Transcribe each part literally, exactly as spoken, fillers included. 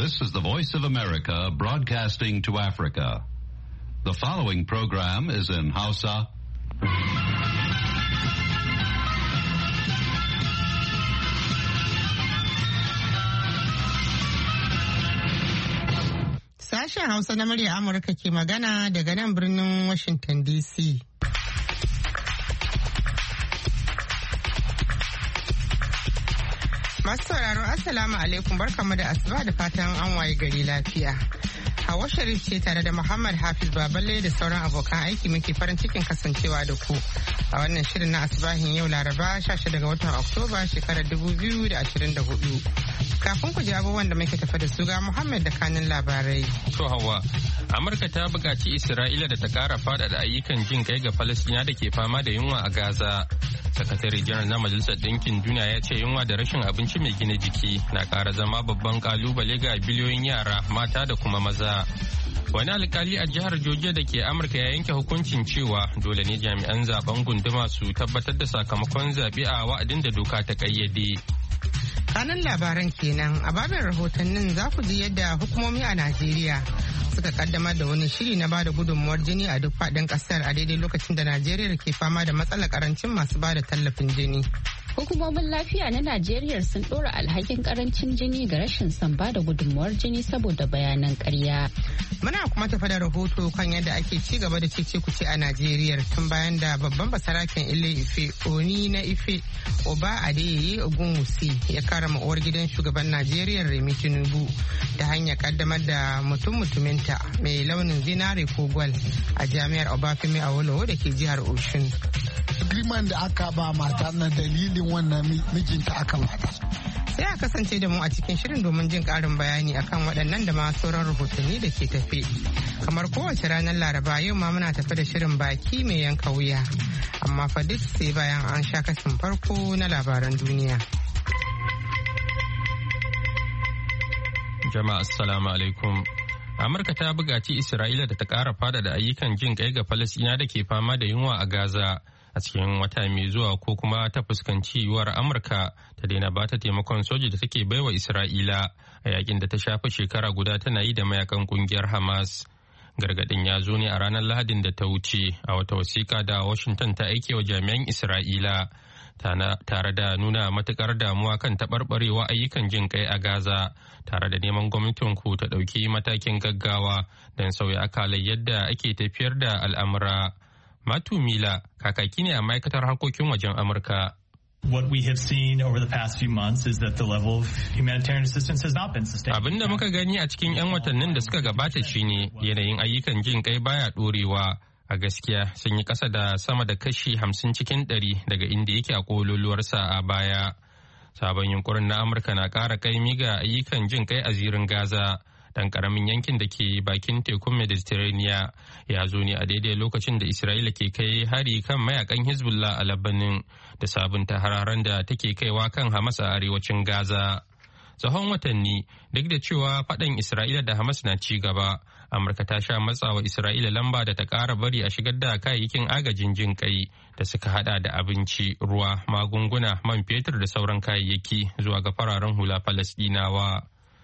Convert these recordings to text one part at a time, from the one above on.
This is the Voice of America broadcasting to Africa. The following program is in Hausa. Sashen Hausa na murya Amurka ke magana daga nan birnin Washington D C. Masu sauraro Assalamu alaikum barkamu da asuba da fatan an waye gari lafiya. Hawa Sharif ce tare da Muhammad Hafiz Baballe da sauran abokan aiki muke farin cikin kasancewa da ku a wannan shirin na asubahin yau Laraba sha shida ga watan Oktoba shekarar dubu biyu da ashirin da hudu. Kafin ku ji abubuwan da muke tafa da su ga Muhammad da kanin labarai. To Hawa, Amurka ta buƙaci Isra'ila da ta ƙara faɗaɗa ayyukan jin kai ga Falasɗina da ke fama da yunwa a Gaza. Sakatare janar na Majalisar Ɗinkin Duniya ya ce yunwa da rashin abinci mai gina jiki na ƙara zama babban ƙalubale ga biliyoyin yara, mata da kuma maza. Wani alkali a jihar Georgia da ke Amurka ya yanke hukuncin cewa dole ne jami'an zaben gunduma su tabbatar da sakamakon zaɓe a wa'adin da doka ta ƙayyade. Kanan labaran kenan a babin rahotannin za ku ji yadda hukumomi a Najeriya suka kaddamar da wani shiri na bada gudunmuwar jini a duk faɗin ƙasar a daidai lokacin da Najeriya ke fama da matsalar karancin masu bada tallafin jini. Hukumomin lafiya na Najeriya sun ɗora alhakin karancin jini ga rashin son bada gudunmuwar jini saboda bayanan ƙarya. Muna kuma tafa da rahoto kan yadda ake ci gaba da cece kuce a Najeriya tun bayan da babban basaraken Ile Ife Oni na Ife Oba Adeyeye Ogunwusi ya karama uwar gidan shugaban Najeriya Remi Tinubu ta hanyar kaddamar da mutum-mutuminta mai launin zinare ko gwal a jami'ar Obafemi Awolowo da ke jihar Oshun. Agreement da aka ba mata na dalilin wannan mijinta aka bata. Sai a kasance da mu a cikin shirin domin jin karin bayani akan waɗannan da ma sauran rahotanni da ke tafe. Kamar kowace ranar Laraba yau ma muna tafe da shirin baki mai yanka wuya. Amma fa duk sai bayan an sha kasin farko na labaran duniya. Jama'a assalamu alaikum. Amurka ta buƙaci Isra'ila da ta ƙara faɗaɗa ayyukan jin kai ga Falasɗina da ke fama da yunwa a Gaza a cikin wata mai zuwa ko kuma ta fuskanci yiwuwar Amurka ta daina ba ta taimakon soji da take baiwa Isra'ila a yakin da ta shafa shekara guda tana yi da mayakan kungiyar Hamas. Gargaɗin ya zo ne a ranar Lahadin da ta wuce a wata wasiƙa da Washington ta aike wa jami'an Isra'ila tare da nuna matukar damuwa kan taɓarɓarewa ayyukan jin kai a Gaza tare da neman gwamnatin ku ta ɗauki matakin gaggawa don sauya akalai yadda ake tafiyar da al'amura. Matu Mila kakaki ne a ma'aikatar harkokin wajen Amurka. What we have seen over the past few months is that the level of humanitarian assistance has not been sustained. Abin da muka gani a cikin 'yan watannin da suka gabata shine yanayin ayyukan jin kai baya ɗorewa. A gaskiya sun yi ƙasa da sama da kashi hamsin cikin ɗari daga inda yake a kololuwarsa a baya. Sabon yunkurin na Amurka na ƙara kaimi ga ayyukan jin kai a zirin Gaza. Dan ƙaramin yankin da ke bakin tekun Mediterranean ya zo ne a daidai lokacin da Isra'ila ke kai hari kan mayakan Hezbollah a Lebanon da sabunta hararen da take kaiwa kan Hamas a arewacin Gaza. Tsawon watanni duk da cewa faɗan Isra'ila da Hamas na ci gaba, Amurka ta sha matsawa Isra'ila lamba da ta ƙara bari a shigar da kayayyakin agajin jin kai da suka hada da abinci, ruwa, magunguna, man fetur da sauran kayayyaki zuwa ga fararen hula Falasɗinawa.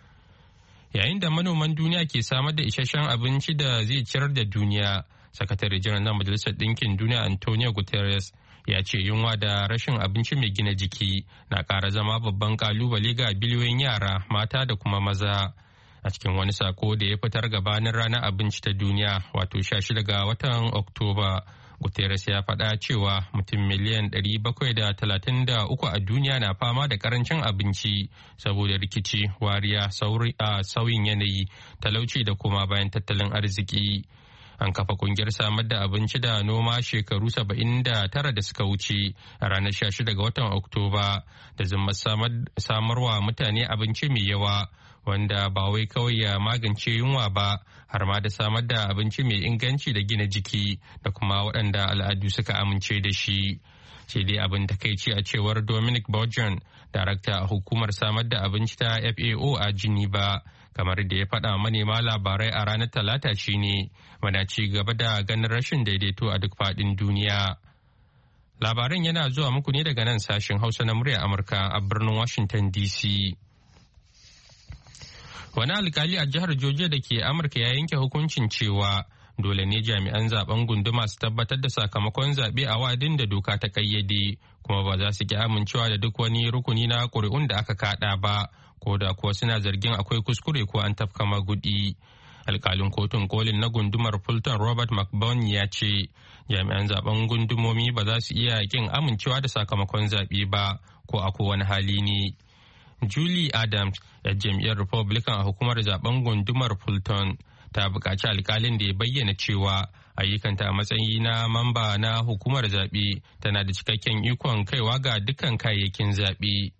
Yayin da manoman duniya ke samar da isasshen abinci da zai ciyar da duniya, Sakatare Janar na Majalisar Ɗinkin Duniya Antonio Guterres ya ce yunwa da rashin abinci mai gina jiki na ƙara zama babban ƙalubale ga biliyoyin yara, mata da kuma maza. A cikin wani sako da ya fitar gabanin ranar abinci ta duniya wato sha shida ga watan Oktoba, Guterres ya faɗa cewa mutum miliyan ɗari bakwai da talatin da uku a duniya na fama da ƙarancin abinci saboda rikici, wariya, sauyin yanayi, talauci da kuma bayan tattalin arziki. An kafa kungiyar samar da abinci da noma shekaru saba'in da tara da suka wuce a ranar sha shida ga watan Oktoba da zimmar samarwa mutane abinci mai yawa wanda ba wai kawai ya magance yunwa ba har ma da samar da abinci mai inganci da gina jiki da kuma waɗanda al'adu suka amince da shi. Sai dai abin takaici a cewar Dominic Bourgeon, darakta a hukumar samar da abinci ta F A O a Geneva, kamar da ya faɗa manema labarai a ranar Talata shine muna ci gaba da ganin rashin daidaito a duk faɗin duniya. Labaran yana zuwa muku ne daga nan sashen Hausa na muryar Amurka a birnin Washington D C. Wani alkali a jihar Georgia da ke Amurka ya yanke hukuncin cewa dole ne jami'an zaben gunduma su tabbatar da sakamakon zaɓe a wa'adin da doka ta kayyade, kuma ba za su ki amincewa da duk wani rukuni na ƙuri'un da aka kaɗa ba, ko da kuwa suna zargin akwai kuskure ko an tafka magudi. Alkalin kotun kolin na gundumar Fulton Robert McBain ya ce jami'an zaben gundumomi ba za su iya kin amincewa da sakamakon zaɓe ba ko a kowane hali ne. Julie Adams, yar jam'iyyar Republican a hukumar zaben gundumar Fulton, ta buƙaci alkalin da ya bayyana cewa ayyukanta a matsayi na mamba na hukumar zaɓe tana da cikakken ikon kaiwa ga dukkan kayayyakin zaɓe.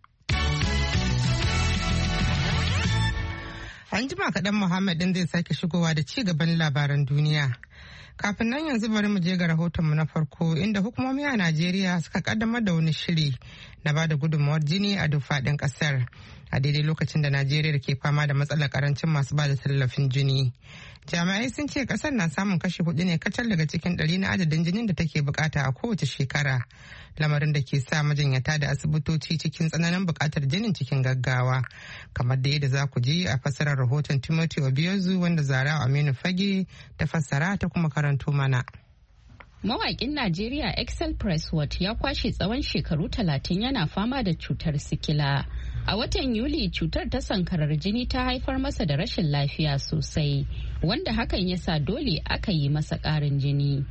An jima kaɗan Muhammad ɗin zai sake shigowa da ci gaban labaran duniya. Kafin nan yanzu bari mu je ga rahotonmu na farko inda hukumomi a Najeriya suka kaddamar da wani shiri na bada gudunmawar jini a duk faɗin ƙasar a daidai lokacin da Najeriya ke fama da matsalar karancin masu bada tallafin jini. Jami'ai sun ce ƙasar na samun kashi hudu ne kacal daga cikin ɗari na adadin jinin da take bukata a kowace shekara, lamarin da ke sa majinyata da asibitoci cikin tsananin bukatar jinin cikin gaggawa, kamar da yadda za ku ji a fassarar rahoton Timothy Obiozu wanda Zara Aminu Fage ta fassara ta kuma karanto mana. Mawaƙin Najeriya Excel Presswood ya kwashe tsawon shekaru talatin yana fama da cutar sikila. A watan Yuli cutar ta sankarar jini ta haifar masa da rashin lafiya sosai, wanda hakan ya sa dole aka yi masa ƙarin jini.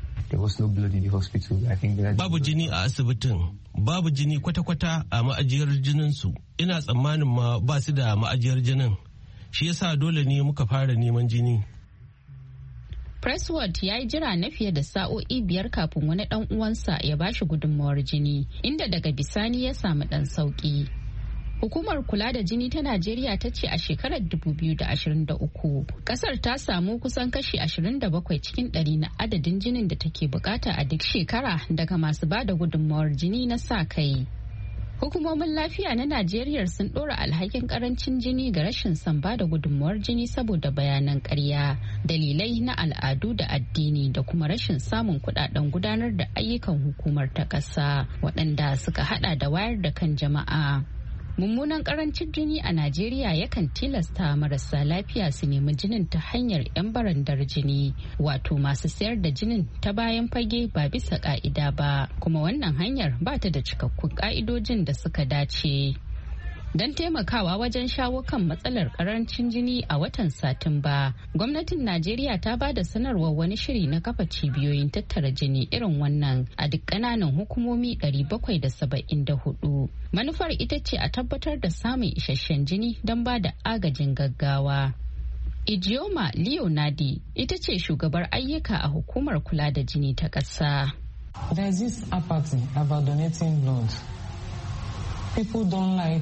Babu jini a asibitin, babu jini kwata-kwata a ma'ajiyar jininsu. Ina tsammanin ma ba su da ma'ajiyar jinin. Shi yasa dole ne muka fara neman jini. Presswood ya yi jira na fiye da sa'o'i biyar kafin wani ɗan uwansa ya bashi gudunmawar jini, inda daga bisani ya samu ɗan sauƙi. Hukumar kula da jini ta Najeriya ta ce a shekarar dubu biyu da ashirin da uku kasar ta samu kusan kashi ashirin da bakwai cikin ɗari na adadin jinin da take bukata a duk shekara daga masu ba da gudunmawar jini na sa kai. Hukumomin lafiya na Najeriya sun ɗora alhakin karancin jini ga rashin son ba da gudunmawar jini saboda bayanan ƙarya, dalilai na al'adu da addini da kuma rashin samun kuɗaɗen gudanar da ayyukan hukumar ta ƙasa waɗanda suka haɗa da wayar da kan jama'a. Mummunan karancin jini a Najeriya yakan tilasta marasa lafiya su nemi jinin ta hanyar 'yan barandar jini, wato masu sayar da jinin ta bayan fage ba bisa ka'ida ba, kuma wannan hanyar ba ta da cikakkun ka'idojin da suka dace. Don taimakawa wajen shawo kan matsalar karancin jini a watan Satumba, gwamnatin Najeriya ta ba da sanarwar wani shiri na kafa cibiyoyin tattara jini irin wannan a duk ƙananan hukumomi ɗari bakwai da saba'in da hudu. Manufar ita ce a tabbatar da samun isasshen jini don ba da agajin gaggawa. Ijeoma Leonardi ita ce shugabar ayyuka a hukumar kula da jini ta ƙasa. There is this apathy about donating blood. People don't like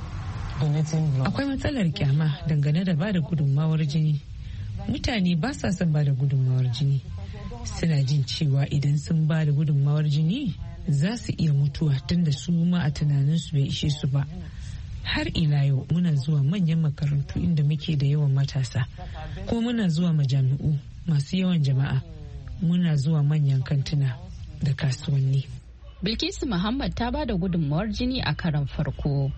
Akwai matsalar kyama dangane da ba da gudunmawar jini. Mutane ba sa son ba da gudunmawar jini. Suna jin cewa idan sun ba da gudunmawar jini za su iya mutuwa tunda su ma a tunaninsu bai ishe su ba. Har ila yau muna zuwa manyan makarantu inda muke da yawan matasa. Ko muna zuwa majami'u masu yawan jama'a. Muna zuwa manyan kantuna da kasuwanni. Bilkisu Muhammad ta ba da gudunmawar jini a karon farko.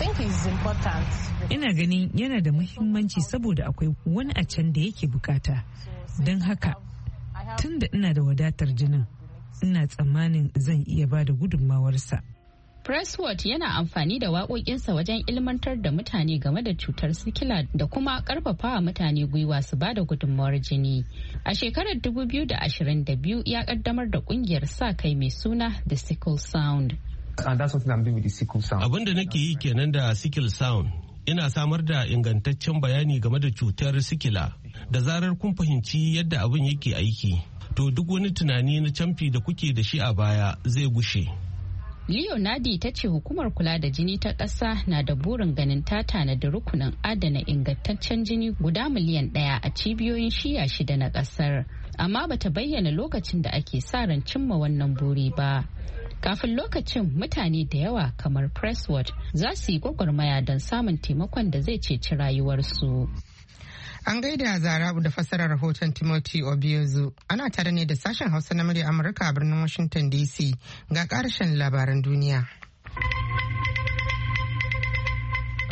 Ina ganin yana da muhimmanci saboda akwai wani a can da yake bukata. Don haka, tun da ina da wadatar jinin, ina tsammanin zan iya ba da gudunmawarsa. Presswood yana amfani da waƙoƙinsa wajen ilmantar da mutane game da cutar sikila da kuma ƙarfafa mutane gwiwa su ba da gudunmawar jini. A shekarar dubu biyu da ashirin da biyu ya ƙaddamar da ƙungiyar sa kai mai suna The Sickle Sound. Abin da nake yi kenan da Sickle Sound. Ina samar da ingantaccen bayani game da cutar sikila. Da zarar kun fahimci yadda abin yake aiki, to duk wani tunani na camfi da kuke da shi a baya zai gushe. Leonardi ta ce hukumar kula da jini ta ƙasa na da burin ganin ta tanadi rukunin adana ingantaccen jini guda miliyan ɗaya a cibiyoyin shiya shida na ƙasar, amma bata bayyana lokacin da ake sa ran cimma wannan buri ba. Kafin lokacin mutane da yawa kamar Presswood za su yi gwagwarmaya don samun taimakon da zai ceci rayuwarsu. An gaida Zarabu da fassarar rahoton Timothy Obiozu. Ana tare ne da sashen Hausa na murya Amurka a birnin Washington D C. Ga ƙarshen labaran duniya.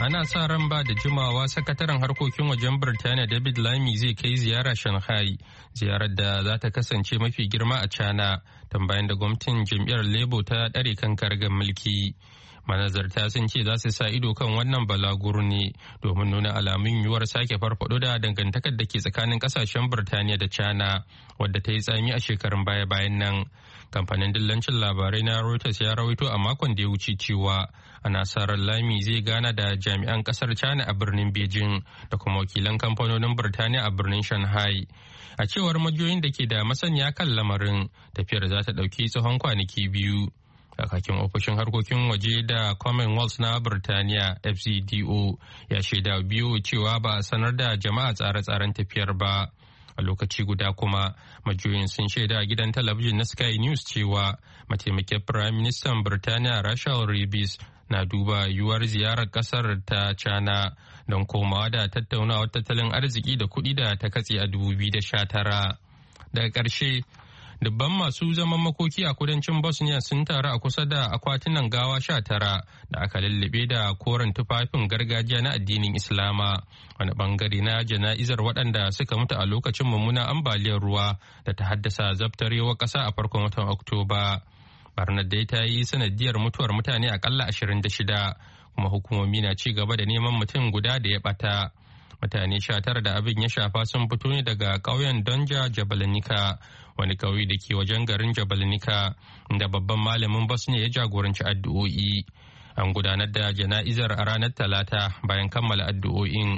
Ana sa ran ba da jimawa sakataren harkokin wajen Birtaniya David Lammy zai kai ziyara Shanghai, ziyarar da za ta kasance mafi girma a China, tambayan da gwamnatin jam'iyyar Labour ta ɗare kan kargar mulki. Manazarta sun ce za su sa ido kan wannan balaguro ne domin nuna alamun yiwuwar sake farfado da dangantakar da ke tsakanin kasashen Birtaniya da China, wadda ta yi tsami a shekarun baya-bayan nan. Kamfanin dillancin labarai na Reuters ya rawaito a makon da ya wuce cewa ana sa ran Lami zai gana da jami'an kasar China a birnin Beijing da kuma wakilan kamfanonin Birtaniya a birnin Shanghai. A cewar majiyoyin da ke da masaniya kan lamarin, tafiyar za ta ɗauki tsawon kwanaki biyu. Kakakin ofishin harkokin waje da Commonwealth na Birtaniya F C D O ya shaida biyu cewa ba a sanar da jama'a tsare-tsaren tafiyar ba. A lokaci guda kuma majiyoyin sun shaida a gidan talabijin na Sky News cewa mataimakin Prime Minister Birtaniya Rachel Reeves na duba yiwuwar ziyarar kasar ta China don komawa da tattaunawar tattalin arziki da kuɗi da ta katse a dubu biyu da sha tara. Daga ƙarshe, dubban masu zaman makoki a kudancin Bosnia sun taru a kusa da akwatunan gawa sha tara da aka lullube da koren tufafin gargajiya na addinin Islama, wani bangare na jana'izar waɗanda suka mutu a lokacin mummunan ambaliyar ruwa da ta haddasa zabtarewar ƙasa a farkon watan Oktoba. Barnar dai ta yi sanadiyar mutuwar mutane akalla ashirin da shida, kuma hukumomi na ci gaba da neman mutum guda da ya ɓata. Mutane sha tara da abin ya shafa sun fito ne daga ƙauyen Donja Jabalnika, wani ƙauye da ke wajen garin Jabalnika, inda babban malamin Bosnia ya jagoranci addu'o'i. An gudanar da jana'izar a ranar Talata bayan kammala addu'o'in.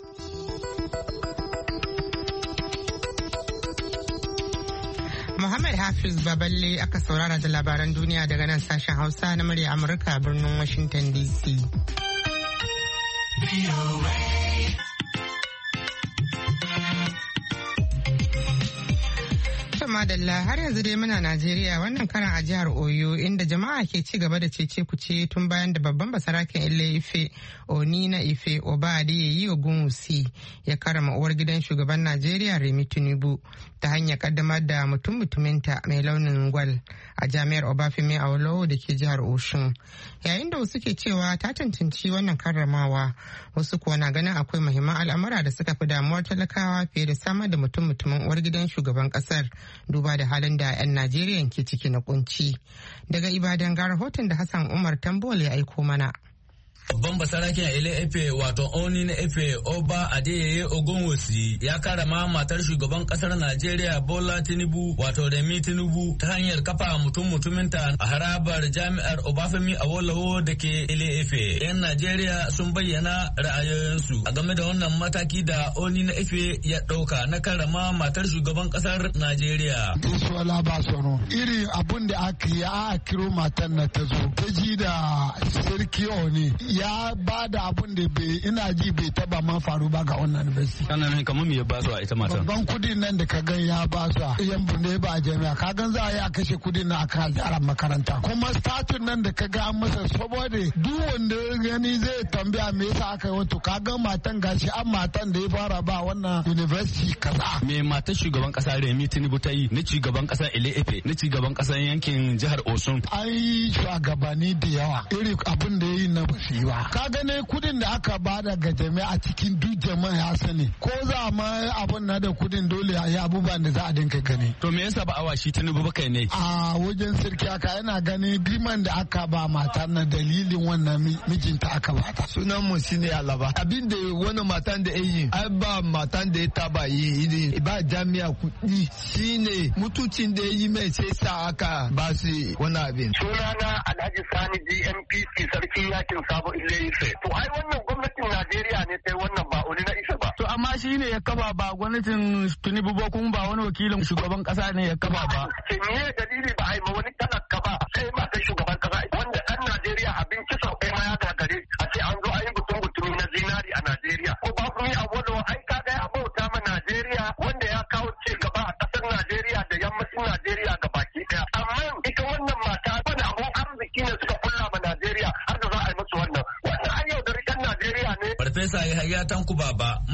Muhammad Hafiz Baballe aka saurara da labaran duniya daga nan sashen Hausa na murya Amurka birnin Washington D C. Madalla har yanzu dai muna Najeriya, wannan karan a jihar Oyo inda jama'a ke ci gaba da cece kuce tun bayan da babban basaraken Ile Ife Oni na Ife Oba Adeyeye Ogunwusi ya karama uwar gidan shugaban Najeriya Remi Tinubu ta hanyar kaddamar da mutum-mutuminta mai launin gwal a jami'ar Obafemi Awolowo da ke jihar Oshun. Yayin da wasu ke cewa ta cancanci wannan karramawa, wasu kuwa na ganin akwai muhimman al'amura da suka fi damuwar talakawa fiye da samar da mutum-mutumin uwar gidan shugaban kasar, duba da halin da 'yan Najeriya ke ciki na kunci. Daga Ibadan ga rahoton da Hassan Umar Tambol ya aiko mana. Babban basaraken Ile Ife wato Oni na Ife Oba Adeyeye Ogunwusi ya karama matar shugaban kasar Najeriya Bola Tinubu wato Remi Tinubu ta hanyar kafa mutum-mutuminta a harabar jami'ar Obafemi Awolowo da ke Ile Ife. 'Yan Najeriya sun bayyana ra'ayoyinsu a game da wannan mataki da Oni na Ife ya ɗauka na karama matar shugaban kasar Najeriya. Isuwala ba sono. Iri abun da aka yi a kiro matan na ta zo. Ta ji da sarki Oni ya ba da abun da bai ina ji bai taba ma faru ba ga wannan university. Kana nan kamar me ya ba su a ita matan? Babban kudin nan da ka gan ya ba su a yan bunde ba a jami'a ka gan za a yi a kashe kudin na aka gyara makaranta. Kuma statun nan da ka ga an masa saboda duk wanda gani zai tambaya me yasa aka yi wato ka gan matan gashi an matan da ya fara ba wannan university kaza. Me matar shugaban kasa Remi Tinubu ta yi na shugaban kasa Ile Ife na shugaban kasa yankin jihar Osun? An yi shugabanni da yawa iri abin da ya yi na basu yi ba. Ka gane kudin da aka bada ga jami'a cikin duk jama'a ya sani ko za ma abun na da kudin dole ya yi abubuwan da za a dinka gani. To me yasa ba awa shi Tinubu ba kai ne? A wajen sirki aka yana gani girman da aka ba mata na dalilin wannan mijinta aka bata. Sunan mu shine Alaba. Abin da wani matan da yi ai ba matan da ya taba yi ba jami'a kudi shine mutucin da yi mai sai sa aka ba su wani abin. Sunana Alhaji Sani G M P C sarkin yakin Sabo Ile Ife. To ai wannan gwamnatin Najeriya ne ta wannan ba Oni na Ife ba. To amma shi ne ya kafa ba gwamnatin Tinubu ba kuma ba wani wakilin shugaban kasa ne ya kafa ba. Ce me dalili ba ai ma wani talaka ba sai ma ta shugaban kasa wanda ɗan Najeriya abinci sau ɗaya ma ya gagare a ce an zo a yi mutum mutumi na zinari a Najeriya. Ko ba kuma yi abu da ai kaga ya bauta ma Najeriya wanda ya kawo ci gaba a ƙasar Najeriya da yammacin Najeriya ga baki ɗaya. Amma ita wannan mata wani abun arziki ne suka kulla ma Najeriya har da za a yi musu wannan. Wannan an yau da rikan Najeriya ne. Farfesa Yahaya Tanku Baba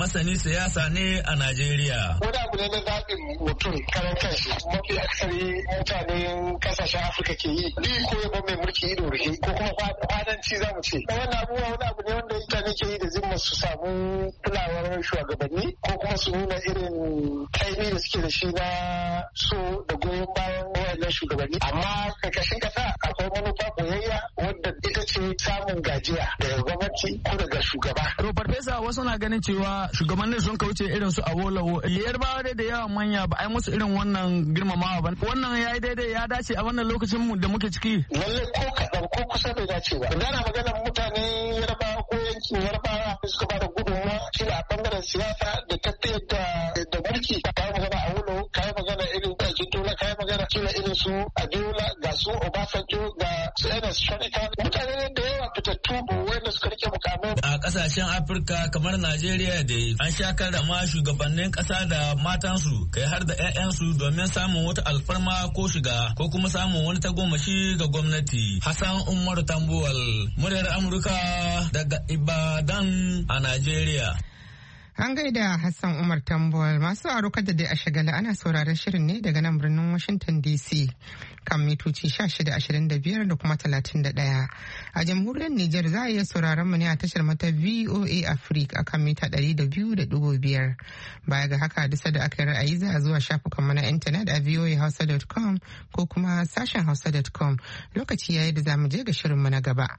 masani siyasa ne a Najeriya. Wani abu ne na zaɓin mutum karan kanshi mafi aksari mutanen kasashen Afirka ke yi. Ni ko yabo mai mulki ido rufe ko kuma kwadanci za mu ce. Wannan abubuwa wani abu ne wanda mutane ke yi da zimma su samu kulawar shugabanni ko kuma su nuna irin kaimi da suke da shi na so da goyon bayan wayannan shugabanni. Amma karkashin kasa akwai manufa boyayya wadda ita ce samun gajiya daga gwamnati ko daga shugaba. To farfesa wasu na ganin cewa shugabannin sun kauce irin su Awolowo, Yarbawa da yawan manya ba ai musu irin wannan girmamawa ba. Wannan ya yi daidai ya dace a wannan lokacin mu da muke ciki. Lalle ko kaɗan ko kusa bai dace ba. Idan ana maganar mutanen Yarbawa ko yankin Yarbawa suka ba da gudunmawa shi a bangaren siyasa da tattayar da da mulki. Kayi magana Awolowo, kayi magana irin Akintola, kayi magana kila irin su Abiola, ga su Obasanjo, ga su Ernest Shonika. Mutane da yawa fitattu wanda suka rike mukamai. A kasashen Afirka kamar Najeriya da an sha karama shugabannin kasa da matansu kai har da 'ya'yansu domin samun wata alfarma ko shiga ko kuma samun wani tagomashi ga gwamnati. Hassan Umar Tambuwal, muryar Amurka daga Ibadan a Najeriya. An gaida Hassan Umar Tambuwal. Masu arokar da dai a shagala ana sauraron shirin ne daga nan birnin Washington D C kan mitoci shida ashirin da biyar da kuma talatin da ɗaya. A jamhuriyar Nijar za a iya sauraron mu ne a tashar mata V O A Africa akan mita ɗari da biyu da ɗigo biyar. Baya ga haka dusa da aka yi ra'ayi za a zuwa shafukan mu na intanet a v o a hausa dot com ko kuma sashen hausa dot com. Lokaci yayi da za mu je ga shirin mu na gaba.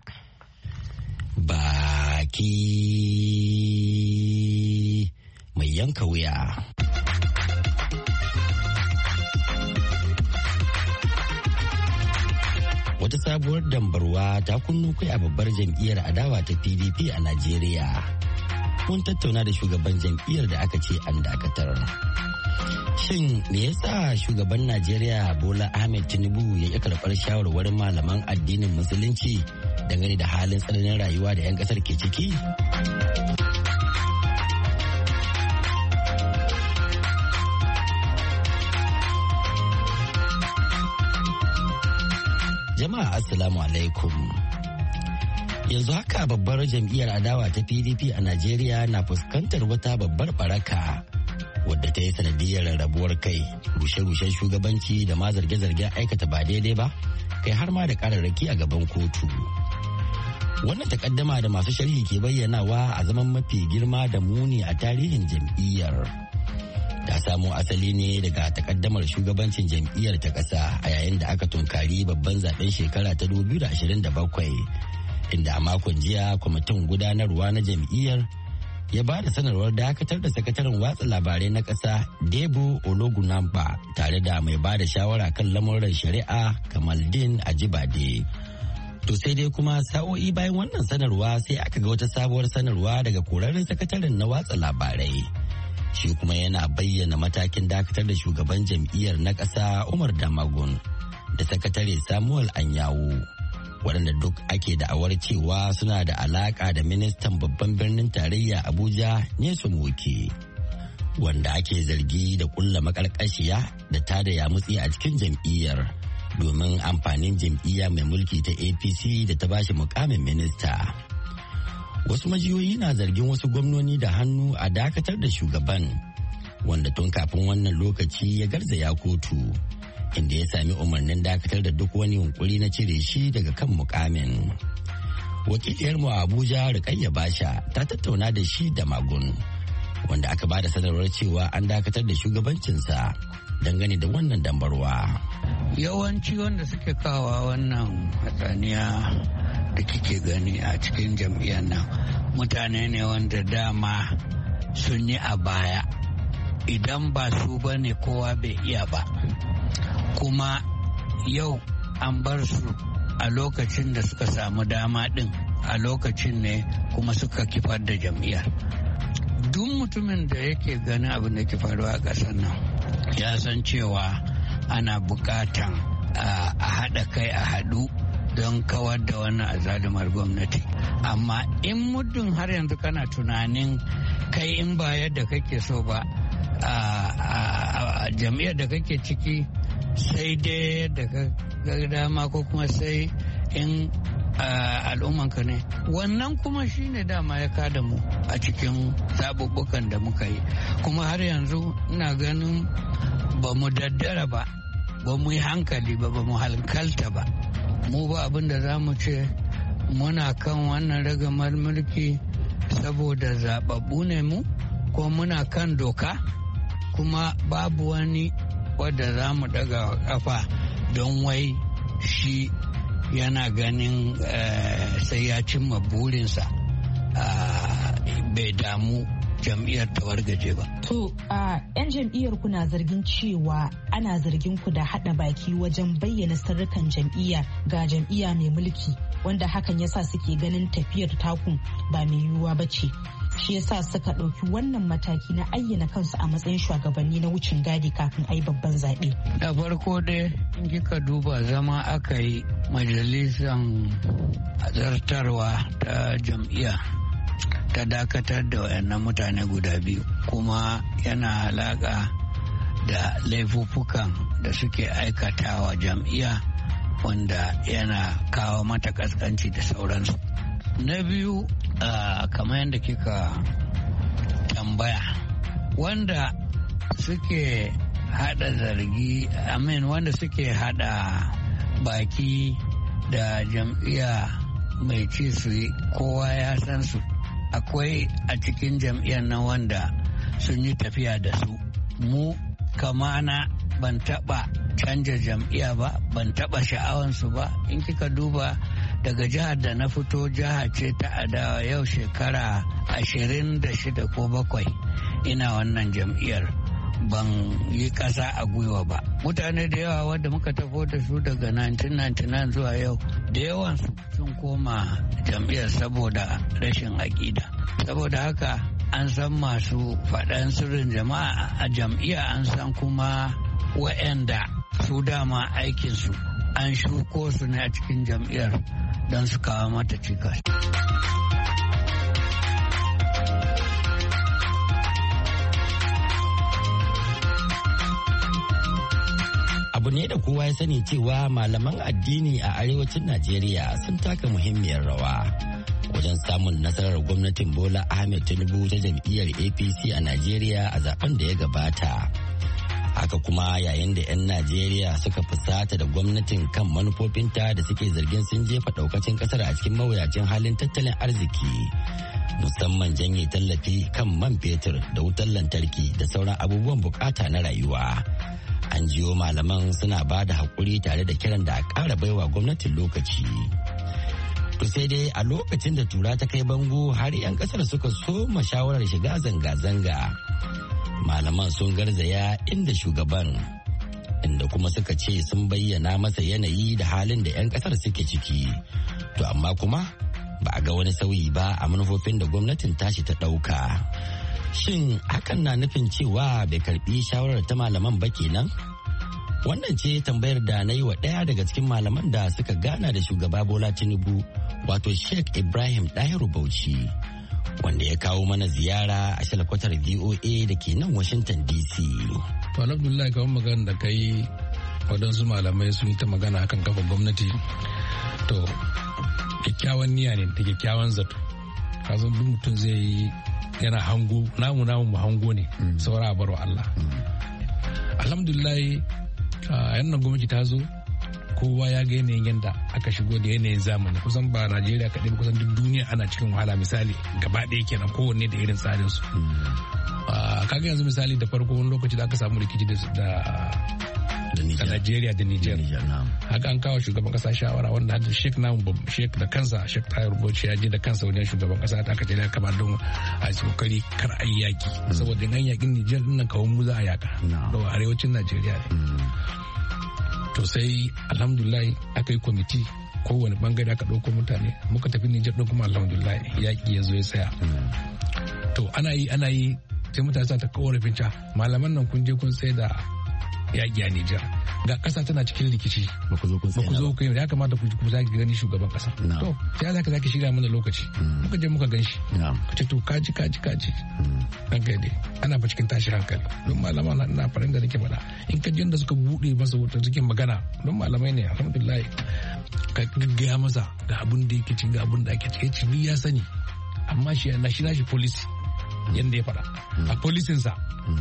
Baki mai yanka wuya. Wata sabuwar dambarwa ta kunnu kai a babbar jam'iyyar adawa ta P D P a Najeriya. Mun tattauna da shugaban jam'iyyar da aka ce an dakatar. Shin me yasa shugaban Najeriya Bola Ahmed Tinubu ya ƙi karɓar shawarwarin malaman addinin Musulunci dangane da halin tsananin rayuwa da 'yan ƙasar ke ciki? Jama'a Assalamu alaikum. Yanzu haka babbar jam'iyyar adawa ta P D P a Najeriya na fuskantar wata babbar baraka wadda ta yi sanadiyar rabuwar kai, rushe-rushen shugabanci da ma zarge-zargen aikata ba daidai ba, kai har ma da kararraki a gaban kotu. Wannan takaddama da masu sharhi ke bayyanawa a zaman mafi girma da muni a tarihin jam'iyyar. Ta samo asali ne daga takaddamar shugabancin jam'iyyar ta ƙasa a yayin da aka tunkari babban zaben shekara ta dubu biyu da ashirin da bakwai, inda a makon jiya kwamitin gudanarwa na jam'iyyar ya ba da sanarwar dakatar da sakataren watsa labarai na ƙasa Debo Ologunamba tare da mai ba da shawara kan lamuran shari'a Kamaldeen Ajibade. To sai dai kuma sa'o'i bayan wannan sanarwa sai aka ga wata sabuwar sanarwa daga korarren sakataren na watsa labarai. Shi kuma yana bayyana matakin dakatar da shugaban jam'iyyar na ƙasa Umar Damagun da sakatare Samuel Anyawu, waɗanda duk ake da'awar cewa suna da alaƙa da ministan babban birnin tarayya Abuja Nyesom Wike, wanda ake zargi da ƙulla maƙarƙashiya da tada yamutsi a cikin jam'iyyar domin amfanin jam'iyya mai mulki ta A P C da ta bashi mukamin minista. Wasu majiyoyi na zargin wasu gwamnoni da hannu a dakatar da shugaban, wanda tun kafin wannan lokaci ya garzaya kotu, inda ya sami umarnin dakatar da duk wani yunkuri na cire shi daga kan mukamin. Wakiliyarmu a Abuja Rukayya Basha ta tattauna da shi da Magun, wanda aka bada sanarwar cewa an dakatar da shugabancinsa dangane da wannan dambarwa. Yawanci wanda suke kawa wannan hatsaniya da kike gani a cikin jam'iyyar nan mutane ne wanda dama sun yi a baya, idan ba su ba ne kowa bai iya ba, kuma yau an bar su a lokacin da suka samu dama din, a lokacin ne kuma suka kifar da jam'iyyar. Duk mutumin da yake ganin abin da ke faruwa a ƙasar nan ya san cewa ana buƙatan a haɗa kai a haɗu don kawar da wannan azalumar gwamnati. Amma in muddin har yanzu kana tunanin kai in ba yadda kake so ba a jam'iyyar da kake ciki sai dai yadda ka ga dama ko kuma sai in al'ummanka ne. Wannan kuma shine dama ya kada mu a cikin zaɓuɓɓukan da muka yi. Kuma har yanzu ina ganin ba mu daddara ba, ba mu yi hankali ba, ba mu hankalta ba. Mu ba abin da za mu ce muna kan wannan ragamar mulki saboda zaɓaɓɓu ne mu, ko muna kan doka, kuma babu wani wadda za mu daga kafa don wai shi yana ganin sai ya cimma burinsa bai damu jam'iyyar ta wargaje ba. To, a yan jam'iyyar ku na zargin cewa ana zargin ku da haɗa baki wajen bayyana sirrukan jam'iyya ga jam'iyya mai mulki, wanda hakan yasa suke ganin tafiyar takun ba mai yiwuwa ba ce. Shi yasa suka ɗauki wannan mataki na ayyana kansu a matsayin shugabanni na wucin gadi kafin a yi babban zaɓe. Da farko dai in kika duba zama aka yi majalisar zartarwa ta jam'iyya ta dakatar da wayannan mutane guda biyu, kuma yana alaƙa da laifuffukan da suke aikatawa jam'iyya wanda yana kawo mata kaskanci da sauransu. Na biyu, kamar yadda kika tambaya, wanda suke hada zargi amin wanda suke hada baki da jam'iyya mai ci su yi, kowa ya san su. Akwai a cikin jam'iyyar nan wanda sun yi tafiya da su. Mu kamana ban taba canja jam'iyya ba, ban taba sha'awansu ba. In kika duba daga jihar da na fito, jiha ce ta adawa, yau shekara ashirin da shida ko bakwai ina wannan jam'iyyar, ban yi ƙasa a gwiwa ba. Mutane da yawa wadda muka tafo da su daga nineteen ninety-nine zuwa yau, da yawansu sun koma jam'iyyar saboda rashin aƙida. Saboda haka an san masu faɗan sirrin jama'a a jam'iyya, an san kuma wa'anda su dama aikinsu an shuko su ne a cikin jam'iyyar don su kawo mata cikas. Abu ne da kowa ya sani cewa malaman addini a arewacin Najeriya sun taka muhimmiyar rawa wajen samun nasarar gwamnatin Bola Ahmed Tinubu ta jam'iyyar A P C a Najeriya a zaben da ya gabata. Haka kuma yayin da 'yan Najeriya suka fusata da gwamnatin kan manufofinta da suke zargin sun jefa daukacin kasar a cikin mawuyacin halin tattalin arziki, musamman janye tallafi kan man fetur da wutar lantarki da sauran abubuwan bukata na rayuwa. An jiyo malaman suna ba da haƙuri tare da kiran da a ƙara baiwa gwamnatin lokaci. To sai dai a lokacin da tura ta kai bango har 'yan ƙasar suka soma shawarar shiga zanga-zanga. Malaman sun garzaya inda shugaban, inda kuma suka ce sun bayyana masa yanayi da halin da 'yan ƙasar suke ciki. To amma kuma ba a ga wani sauyi ba a manufofin da gwamnatin tashi ta ɗauka. Shin hakan na nufin cewa bai karbi shawarar ta malaman ba kenan? Wannan ce tambayar da na yi wa ɗaya daga cikin malaman da suka gana da shugaba Bola Tinubu, wato Sheikh Ibrahim Dahiru Bauchi, wanda ya kawo mana ziyara a shalkwatar V O A da ke nan Washington D C. To alhamdulillah, kawai magana da kai, waɗansu malamai sun yi ta magana akan kafa gwamnati. To kyakkyawan niyya ne da kyakkyawan zato. Kazan duk mutum zai yi yana hango, namu namu mu hango ne, saura a barwa Allah. Alhamdulillah, yannan gwamnati ta zo, kowa ya ga yanayin yadda aka shigo da yanayin zamani. Kusan ba Najeriya kaɗai, kusan duk duniya ana cikin wahala. Misali gaba ɗaya kenan, kowanne da irin tsarin su. Kaga yanzu misali da farko wani lokaci da aka samu rikici da da Najeriya da Niger. Haka an kawo shugaban kasa shawara wanda hadda Sheikh namu Sheikh da kansa Sheikh Tahir Bauchi ya je da kansa wajen shugaban kasa ta kace ya kamar don a kokari kar a yaki, saboda in an yakin Niger din nan kawun mu za a yaka da arewacin Najeriya ne. To sai alhamdulillah aka yi kwamiti, kowane bangare aka ɗauko mutane, muka tafi Niger din kuma alhamdulillah yaki ya zo ya tsaya. To ana yi ana yi sai mutane sa ta korafin ca malaman nan kun je kun tsaye da yaƙi a Nijar. ga kasa tana cikin rikici ba ku zo kun ba ku zo ku ya kamata ku ku zaki gani shugaban kasa to sai zaka zaki shiga mana lokaci muka je muka ganshi ka ce to kaji kaji kaji an kai dai ana fa cikin tashi hankali don malama na ina farin da nake faɗa in ka da suka bude masa wutar cikin magana don malamai ne alhamdulillah ka gaggaya masa ga abin da yake cin ga abin da ake cikin ya sani amma shi na shi nashi policy yanda ya faɗa a policinsa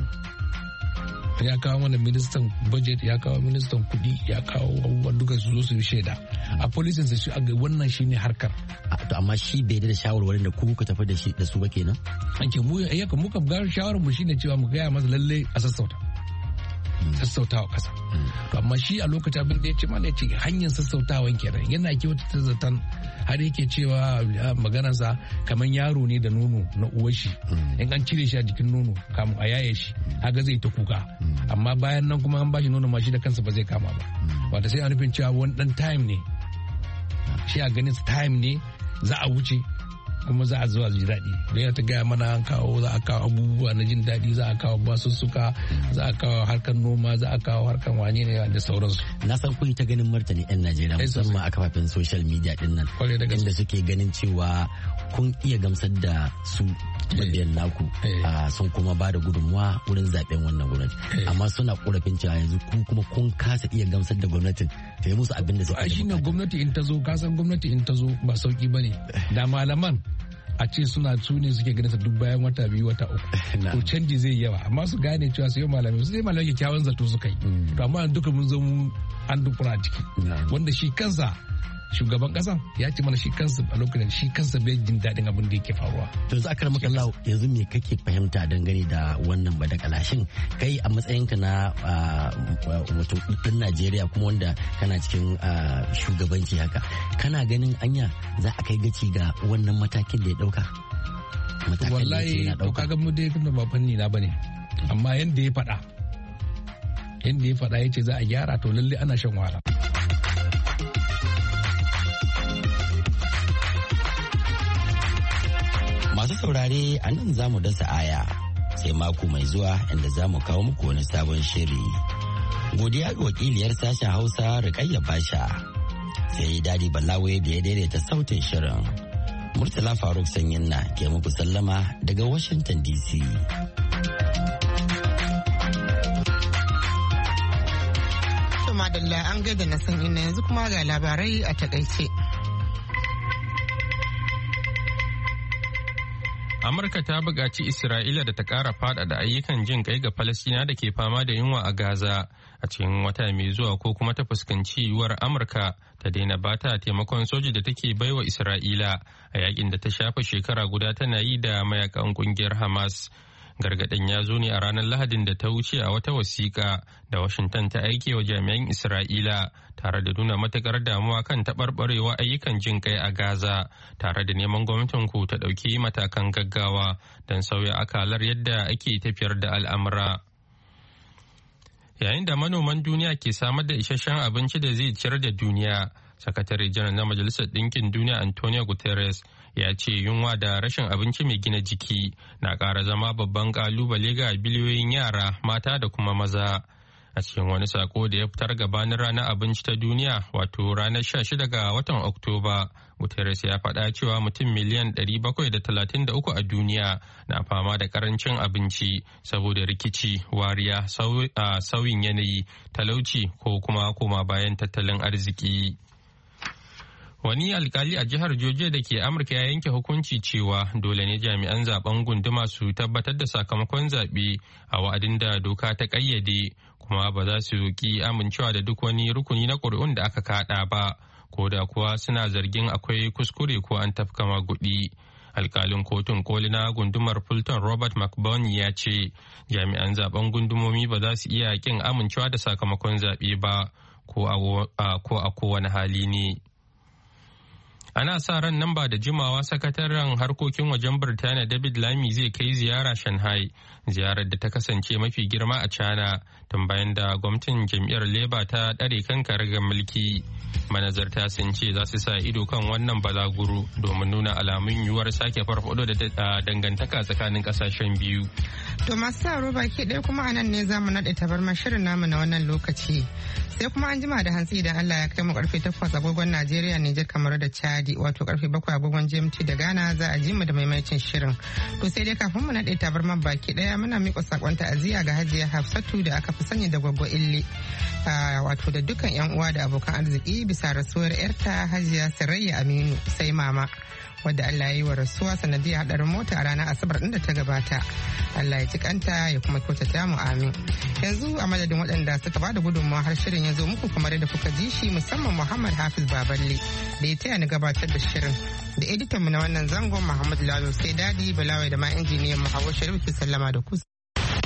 ya kawo mana ministan budget ya kawo ministan kudi ya kawo abubuwan duka su zo su yi shaida a policinsa shi a wannan shine harkar to amma shi bai da shawarwarin da ku ka tafi da shi da su ba kenan anke mu ya ka muka ga shawarar mu shine cewa mu gaya masa lalle a sassauta sassautawa kasa to amma shi a lokacin abin da ya ce mana ya ce hanyar sassautawan kenan yana kyautata zaton har yake cewa maganarsa kamar yaro ne da nono na uwar shi in an cire shi a jikin nono kamun a yaye shi haka zai ta kuka amma bayan nan kuma an bashi nono ma shi da kansa ba zai kama ba wata sai a nufin cewa wani dan time ne shi a ganin time ne za a wuce kuma za a zuwa ji daɗi don ya ta gaya mana an kawo za a kawo abubuwa na jin daɗi za a kawo basussuka za a kawo harkar noma za a kawo harkar wane ne da sauransu. Na san kun ta ganin martani 'yan Najeriya musamman a kafafen social media din nan inda suke ganin cewa kun iya gamsar da su mabiyan naku sun kuma ba da gudunmuwa wurin zaben wannan gwamnati amma suna korafin cewa yanzu kun kuma kun kasa iya gamsar da gwamnatin ta yi musu abin da suke bukata. Shi ne gwamnati in ta zo kasan gwamnati in ta zo ba sauki ba ne da malaman a ce suna su ne suke ganin sa duk bayan wata biyu wata uku to canji zai yawa amma su gane cewa su yi malamai su sai malamai kyakkyawan zato suka yi to amma duka mun zo mu an dukura ciki wanda shi kansa shugaban kasan ya ce mana shi kansa a lokacin shi kansa bai jin daɗin abin da yake faruwa. To yanzu aka maka lau yanzu me kake fahimta dangane da wannan badakala shin kai a matsayinka na wato ɗan Najeriya kuma wanda kana cikin shugabanci haka kana ganin anya za a kai gaci ga wannan matakin da ya ɗauka? Wallahi to kaga mu dai kuma ba fanni na bane amma yanda ya faɗa yanda ya faɗa yace za a gyara to lalle ana shan wahala. Masu saurare a nan za mu dasa aya sai mako mai zuwa inda za mu kawo muku wani sabon shiri. Godiya ga wakiliyar sashen Hausa Rukayya Basha sai Dadi Balawe da ya daidaita sautin shirin. Murtala Faruk Sanyin na ke muku sallama daga Washington D C. Madalla an gaida na san ina yanzu kuma ga labarai a takaice. Amurka ta buƙaci Isra'ila da ta ƙara faɗaɗa ayyukan jin kai ga Falasina da ke fama da yunwa a Gaza a cikin wata mai zuwa ko kuma ta fuskanci yiwuwar Amurka ta daina bata taimakon soji da take baiwa Isra'ila a yakin da ta shafa shekara guda tana yi da mayakan ƙungiyar Hamas. Gargaɗin ya zo ne a ranar Lahadin da ta wuce a wata wasiƙa da Washington ta aike wa jami'an Isra'ila tare da nuna matuƙar damuwa kan taɓarɓarewa ayyukan jin kai a Gaza tare da neman gwamnatin ku ta ɗauki matakan gaggawa don sauya akalar yadda ake tafiyar da al'amura. Yayin da manoman duniya ke samar da isasshen abinci da zai ciyar da duniya, Sakatare Janar na Majalisar Ɗinkin Duniya Antonio Guterres ya ce yunwa da rashin abinci mai gina jiki na ƙara zama babban ƙalubale ga biliyoyin yara mata da kuma maza. A cikin wani sako da ya fitar gabanin ranar abinci ta duniya wato ranar sha shida ga watan Oktoba, Guterres ya faɗa cewa mutum miliyan ɗari bakwai da talatin da uku a duniya na fama da ƙarancin abinci saboda rikici, wariya, sauyin yanayi, talauci ko kuma koma bayan tattalin arziki. Wani alkali a jihar Georgia da ke Amurka ya yanke hukunci cewa dole ne jami'an zaben gunduma su tabbatar da sakamakon zaɓe a wa'adin da doka ta ƙayyade kuma ba za su ki amincewa da duk wani rukuni na ƙuri'un da aka kaɗa ba, ko da kuwa suna zargin akwai kuskure ko an tafka magudi. Alkalin kotun koli na gundumar Fulton Robert McBurney ya ce jami'an zaben gundumomi ba za su iya kin amincewa da sakamakon zaɓe ba ko a kowane hali ne. Ana sa ran nan ba da jimawa sakataren harkokin wajen Birtaniya David Lammy zai kai ziyara Shanghai, ziyarar da ta kasance mafi girma a China tun bayan da gwamnatin jam'iyyar Labour ta ɗare kan karagar mulki. Manazarta sun ce za su sa ido kan wannan balaguro domin nuna alamun yiwuwar sake farfado da dangantaka tsakanin kasashen biyu. To masu saro baki ɗaya kuma a nan ne za mu naɗe tabarmar shirin namu na wannan lokaci. Sai kuma an jima da hantsi idan Allah ya kai mu karfe takwas agogon Najeriya, Nijar, kamar da Chadi, wato karfe bakwai agogon G M T da Ghana za a ji mu da maimacin shirin. To sai dai kafin mu naɗe tabarmar baki ɗaya muna miƙa sakon ta'aziyya ga Hajiya Hafsatu da aka fi sani da Gwaggo Ille. Wato da dukkan 'yan uwa da abokan arziki bisa rasuwar 'yarta Hajiya Sarayya Aminu sai mama. Wadda Allah ya yi wa rasuwa sanadiyar hadarin mota a ranar Asabar ɗin da ta gabata. Allah ya ji kanta ya kuma kyautata mu amin. Yanzu a madadin waɗanda suka bada gudunmawa har shirin ya zo muku kamar yadda kuka ji shi, musamman Muhammad Hafiz Baballe da ya taya ni gabatar da shirin. Da editan mu na wannan zangon Muhammad Lalo sai Dadi Balawai da ma injiniyan mu Hawwa Sharif ke sallama da ku.